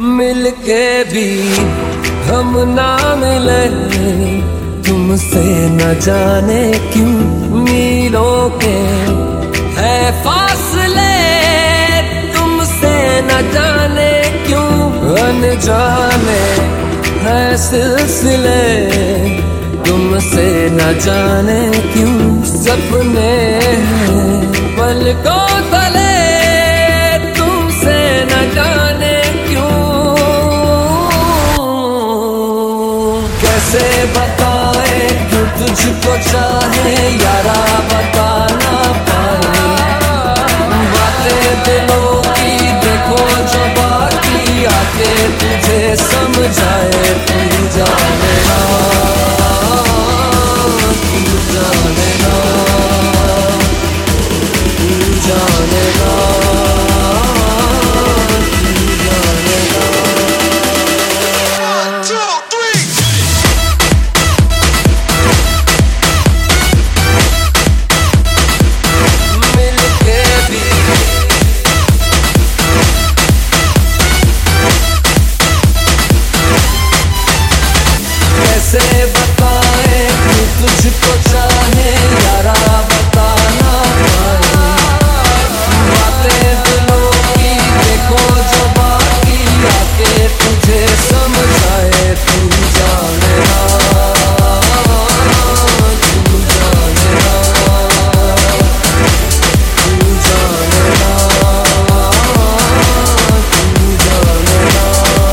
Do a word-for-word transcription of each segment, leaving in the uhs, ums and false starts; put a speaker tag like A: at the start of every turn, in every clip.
A: मिलके भी हम ना मिले, तुमसे न जाने क्यों मीलों के है फासले, तुमसे न जाने क्यों अनजाने है सिलसिले, तुमसे न जाने क्यों सपने हैं पलकों तले, तुमसे न जाने क्यों। कैसे बताए क्यों तुझको चाहे यारा, बता ना पाए बातें दिलों की, देखो जो बाकी आके तुझे समझाए। तू जाने ना, तू जाने ना, तू जाने ना, तू जाने ना। मिलके भी कैसे बताए कि तुझको चाहे यारा, बता ना पाए बातें दिलों की, देखो जो बाकी आके तुझे समझाए। तू जाने ना, तू जाने ना, तू जाने ना, तू जाने ना।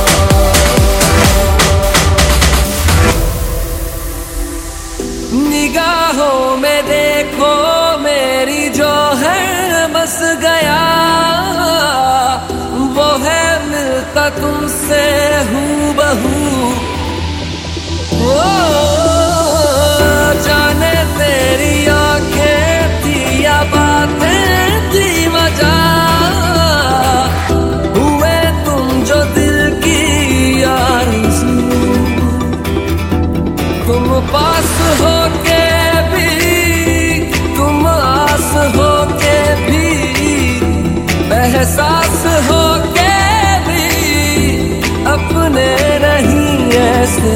A: निगाहों में देखो मेरी जो है बस गया, वो है मिलता तुमसे हूबहू। ओ जाने तेरी आंखें थी या बातें थी वजह, हुए तुम जो दिल की आरज़ू, तुम पास हो के भी, तुम आस हो के भी, एहसास हो के भी अपने नहीं ऐसे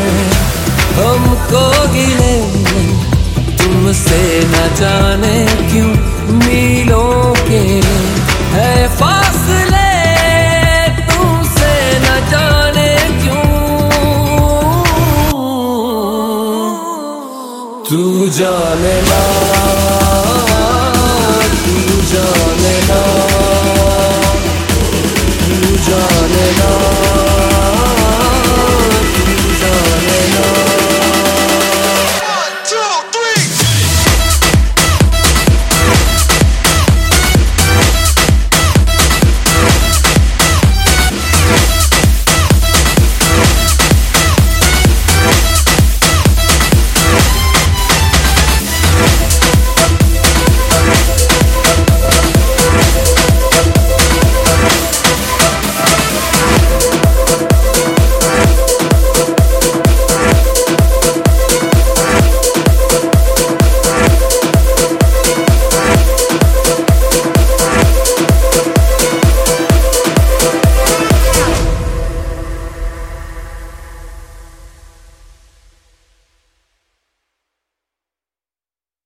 A: हमको गिले, तुमसे न जाने क्यों मीलों के है फासले, तुमसे न जाने क्यों। तू जाने